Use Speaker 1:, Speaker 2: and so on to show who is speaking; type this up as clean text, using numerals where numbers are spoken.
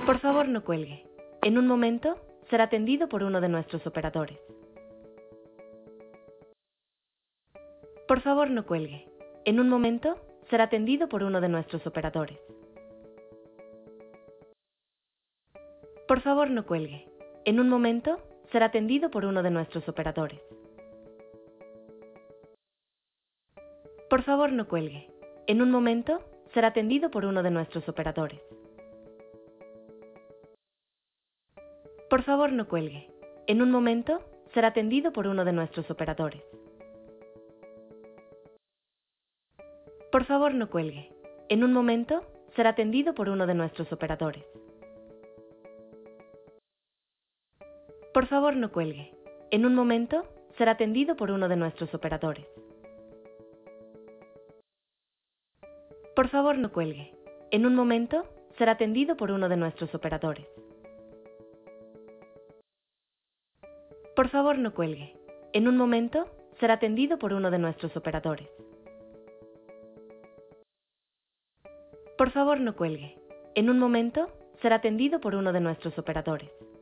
Speaker 1: Por favor, no cuelgue. En un momento, será atendido por uno de nuestros operadores. Por favor, no cuelgue. En un momento, será atendido por uno de nuestros operadores. Por favor, no cuelgue. En un momento, será atendido por uno de nuestros operadores. Por favor, no cuelgue. En un momento, será atendido por uno de nuestros operadores. Por favor, no cuelgue. En un momento, será atendido por uno de nuestros operadores. Por favor, no cuelgue. En un momento, será atendido por uno de nuestros operadores. Por favor, no cuelgue. En un momento, será atendido por uno de nuestros operadores. Por favor, no cuelgue. En un momento, será atendido por uno de nuestros operadores. Por favor, no cuelgue. En un momento, será atendido por uno de nuestros operadores. Por favor, no cuelgue. En un momento, será atendido por uno de nuestros operadores.